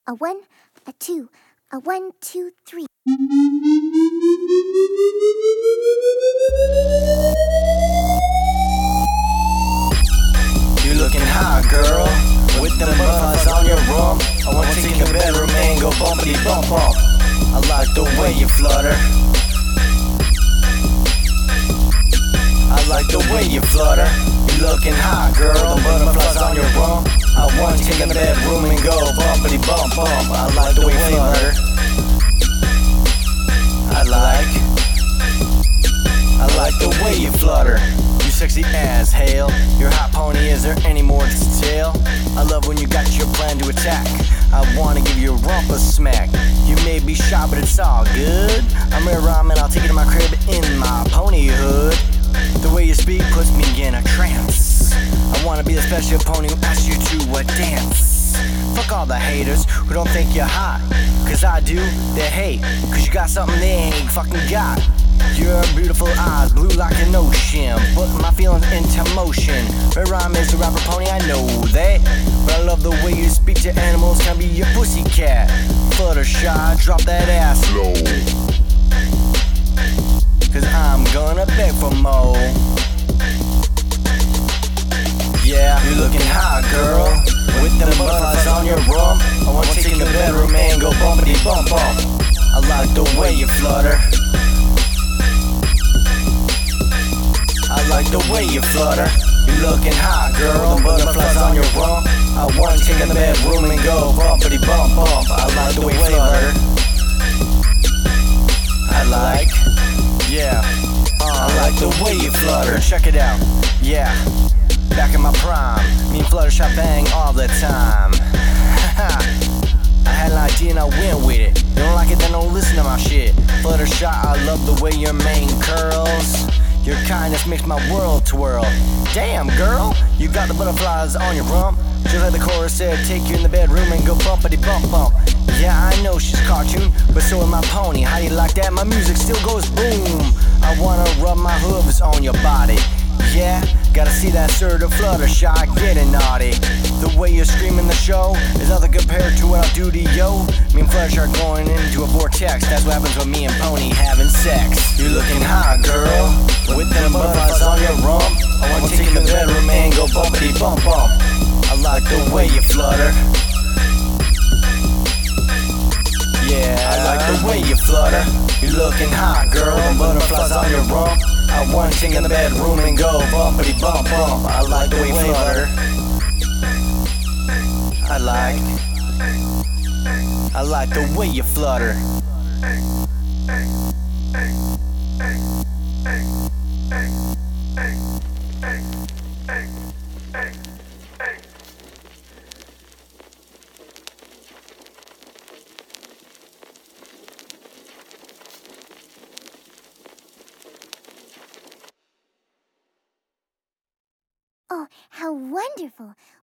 A one, a two, a 1, 2, 3. You looking hot, girl, with them butterflies on your room. I wanna take you in the bedroom and go bumpity bump bump. I like the way you flutter. I like the way you flutter. You looking hot, girl, them butterflies on your room. I wanna take you in the bedroom and go bumpity bump bump. I like the way you flutter. I like the way you flutter. You sexy as hell. Your hot pony, is there any more to tell? I love when you got your plan to attack. I wanna give you a rump a smack. You may be shy, but it's all good. I'm a ramen, I'll take you to my crib in my pony hood. The way you speak puts me in a trance. I wanna be the special pony who asks you to dance. Fuck all the haters who don't think you're hot. Cause I do, they hate. Cause you got something they ain't fucking got. Your beautiful eyes, blue like an ocean, put my feelings into motion. Red Rhyme is a rapper pony, I know that. But I love the way you speak to animals, can be your pussycat. Fluttershy, drop that ass low. Cause I'm gonna beg for more. Yeah, you looking hot, girl, with them butterflies on your rump. I wanna take you in the bedroom and go bumpity bump bump. I like the way you flutter. I like the way you flutter. You looking hot, girl, them butterflies on your rump. I wanna take you in the bedroom and go bumpity bump bump. I like the way you flutter. I like the way you flutter. Check it out, yeah. Back in my prime, me and Fluttershy bang all the time. I had an idea and I went with it. You don't like it, then don't listen to my shit. Fluttershy, I love the way your mane curls. Your kindness makes my world twirl. Damn, girl, you got the butterflies on your rump. Just like the chorus said, take you in the bedroom and go bumpity bump bump. Yeah, I know she's cartoon, but so is my pony. How you like that? My music still goes boom. I wanna rub my hooves on your body. Yeah, gotta see that sort of Fluttershy getting naughty. The way you scream in the show is nothing compared to what I do to yo. Me and Fluttershy are going into a vortex. That's what happens when me and Pony having sex. You looking hot, girl, with them butterflies on your rump. I wanna take you in the bedroom and go bumpity bump bump. I like the way you flutter. Yeah, I like the way you flutter. You looking hot, girl, them butterflies on your rump. I wanna take you in the bedroom and go bumpity bump bump. I like the way you flutter. I like the way you flutter. Oh, how wonderful!